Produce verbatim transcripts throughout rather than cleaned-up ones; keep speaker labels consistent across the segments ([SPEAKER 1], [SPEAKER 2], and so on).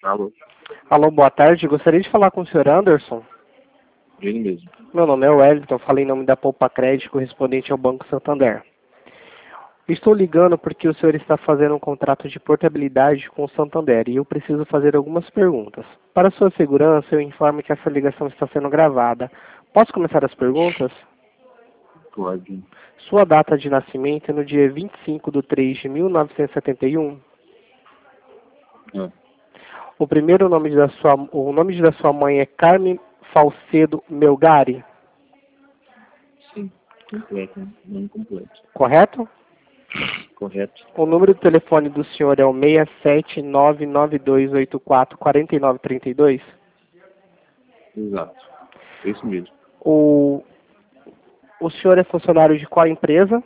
[SPEAKER 1] Alô?
[SPEAKER 2] Alô, boa tarde. Gostaria de falar com o senhor Anderson.
[SPEAKER 1] Ele mesmo.
[SPEAKER 2] Meu nome é Wellington, falei em nome da Poupa Crédito, correspondente ao Banco Santander. Estou ligando porque o senhor está fazendo um contrato de portabilidade com o Santander e eu preciso fazer algumas perguntas. Para sua segurança, eu informo que essa ligação está sendo gravada. Posso começar as perguntas?
[SPEAKER 1] Pode.
[SPEAKER 2] Sua data de nascimento é no dia vinte e cinco de três de mil novecentos e setenta e um?
[SPEAKER 1] É.
[SPEAKER 2] O primeiro nome da sua, o nome da sua mãe é Carmen Falcedo Melgari?
[SPEAKER 1] Sim. Completo. Não completo.
[SPEAKER 2] Correto?
[SPEAKER 1] Correto.
[SPEAKER 2] O número do telefone do senhor é o seis sete nove nove dois oito quatro quatro nove três dois?
[SPEAKER 1] Exato. É isso mesmo.
[SPEAKER 2] O, o senhor é funcionário de qual empresa?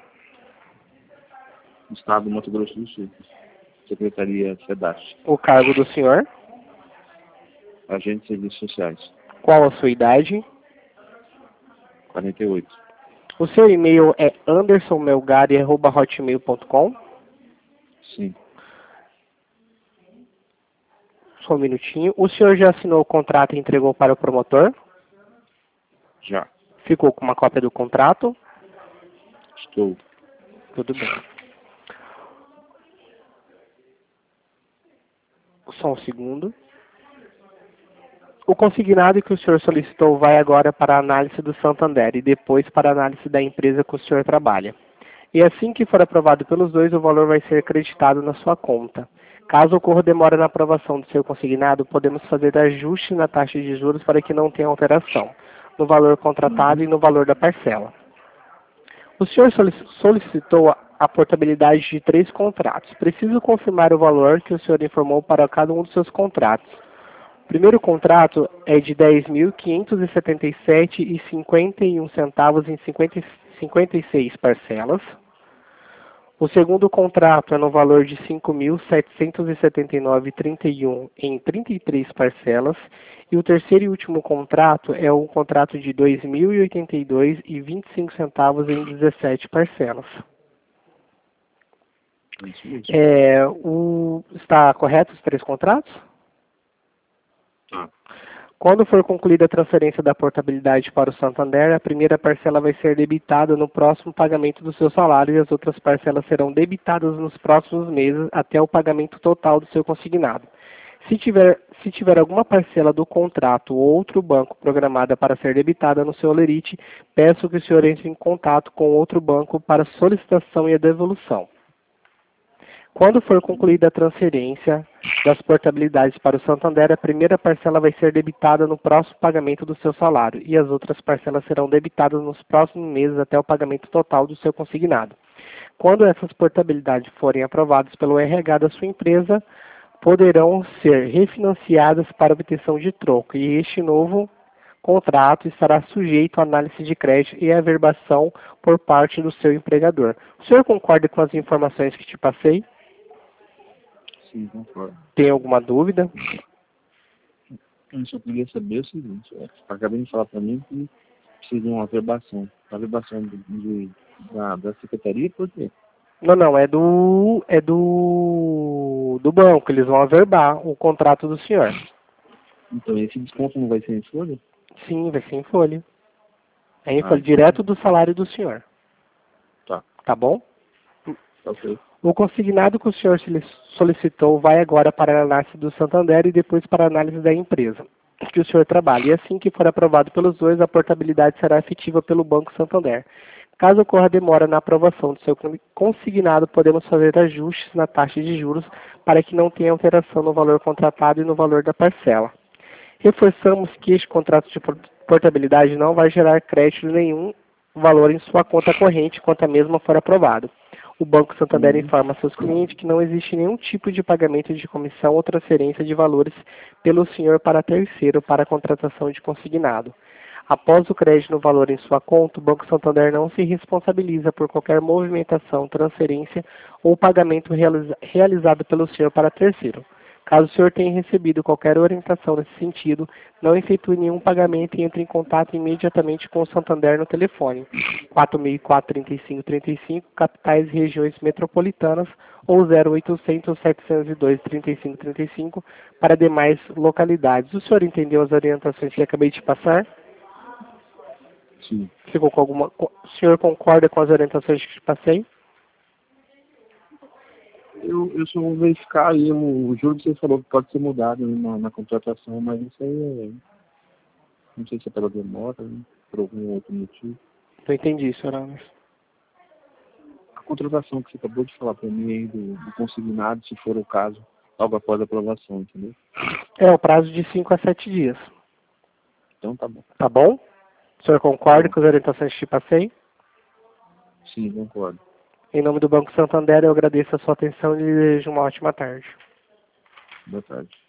[SPEAKER 1] Estado do Mato Grosso do Sul. Secretaria SEDASH.
[SPEAKER 2] O cargo do senhor?
[SPEAKER 1] Agente de Serviços Sociais.
[SPEAKER 2] Qual a sua idade?
[SPEAKER 1] quarenta e oito.
[SPEAKER 2] O seu e-mail é anderson melgari arroba hotmail ponto com?
[SPEAKER 1] Sim.
[SPEAKER 2] Só um minutinho. O senhor já assinou o contrato e entregou para o promotor?
[SPEAKER 1] Já.
[SPEAKER 2] Ficou com uma cópia do contrato?
[SPEAKER 1] Estou.
[SPEAKER 2] Tudo bem. Só um segundo. O consignado que o senhor solicitou vai agora para a análise do Santander e depois para a análise da empresa que o senhor trabalha. E assim que for aprovado pelos dois, o valor vai ser acreditado na sua conta. Caso ocorra demora na aprovação do seu consignado, podemos fazer ajuste na taxa de juros para que não tenha alteração no valor contratado e no valor da parcela. O senhor solicitou a portabilidade de três contratos. Preciso confirmar o valor que o senhor informou para cada um dos seus contratos. O primeiro contrato é de dez mil quinhentos e setenta e sete reais e cinquenta e um centavos em cinquenta e seis parcelas. O segundo contrato é no valor de cinco mil setecentos e setenta e nove reais e trinta e um centavos em trinta e três parcelas. E o terceiro e último contrato é um contrato de dois mil e oitenta e dois reais e vinte e cinco centavos em dezessete parcelas.
[SPEAKER 1] Isso mesmo.
[SPEAKER 2] É, o, está correto os três contratos?
[SPEAKER 1] Tá.
[SPEAKER 2] Quando for concluída a transferência da portabilidade para o Santander, a primeira parcela vai ser debitada no próximo pagamento do seu salário e as outras parcelas serão debitadas nos próximos meses até o pagamento total do seu consignado. Se tiver, se tiver alguma parcela do contrato ou outro banco programada para ser debitada no seu holerite, peço que o senhor entre em contato com outro banco para solicitação e a devolução. Quando for concluída a transferência das portabilidades para o Santander, a primeira parcela vai ser debitada no próximo pagamento do seu salário e as outras parcelas serão debitadas nos próximos meses até o pagamento total do seu consignado. Quando essas portabilidades forem aprovadas pelo R H da sua empresa, poderão ser refinanciadas para obtenção de troco e este novo contrato estará sujeito à análise de crédito e averbação por parte do seu empregador. O senhor concorda com as informações que te passei?
[SPEAKER 1] Sim, concordo.
[SPEAKER 2] Tem alguma dúvida?
[SPEAKER 1] Eu só queria saber o seguinte. É, acabei de falar para mim que precisa de uma averbação. A averbação de, de, da, da secretaria, por quê?
[SPEAKER 2] Não, não, é do é do do banco, eles vão averbar o contrato do senhor.
[SPEAKER 1] Então esse desconto não vai ser em folha?
[SPEAKER 2] Sim, vai ser em folha. É em
[SPEAKER 1] Ah,
[SPEAKER 2] folha, direto do salário do senhor.
[SPEAKER 1] Tá.
[SPEAKER 2] Tá bom?
[SPEAKER 1] Ok.
[SPEAKER 2] O consignado que o senhor solicitou vai agora para a análise do Santander e depois para a análise da empresa que o senhor trabalha. E assim que for aprovado pelos dois, a portabilidade será efetiva pelo Banco Santander. Caso ocorra demora na aprovação do seu consignado, podemos fazer ajustes na taxa de juros para que não tenha alteração no valor contratado e no valor da parcela. Reforçamos que este contrato de portabilidade não vai gerar crédito nenhum valor em sua conta corrente quando a mesma for aprovada. O Banco Santander
[SPEAKER 1] Uhum.
[SPEAKER 2] informa a seus clientes que não existe nenhum tipo de pagamento de comissão ou transferência de valores pelo senhor para terceiro para a contratação de consignado. Após o crédito no valor em sua conta, o Banco Santander não se responsabiliza por qualquer movimentação, transferência ou pagamento realiza- realizado pelo senhor para terceiro. Caso o senhor tenha recebido qualquer orientação nesse sentido, não efetue nenhum pagamento e entre em contato imediatamente com o Santander no telefone quatro seis quatro, três cinco três cinco, capitais e regiões metropolitanas, ou zero oitocentos, setecentos e dois, trinta e cinco trinta e cinco para demais localidades. O senhor entendeu as orientações que acabei de passar?
[SPEAKER 1] Sim.
[SPEAKER 2] Ficou com alguma... O senhor concorda com as orientações que passei?
[SPEAKER 1] Eu, eu só vou verificar aí, o, o juro que você falou que pode ser mudado aí na, na contratação, mas isso aí é, não sei se é pela demora, né, por algum outro motivo.
[SPEAKER 2] Não entendi, senhor Anderson.
[SPEAKER 1] A contratação que você acabou de falar para mim aí do, do consignado, se for o caso, logo após a aprovação, entendeu?
[SPEAKER 2] É o prazo de cinco a sete dias.
[SPEAKER 1] Então tá bom.
[SPEAKER 2] Tá bom? O senhor concorda
[SPEAKER 1] Tá.
[SPEAKER 2] com as orientações que te passei?
[SPEAKER 1] Sim, concordo.
[SPEAKER 2] Em nome do Banco Santander, eu agradeço a sua atenção e lhe desejo uma ótima tarde.
[SPEAKER 1] Boa tarde.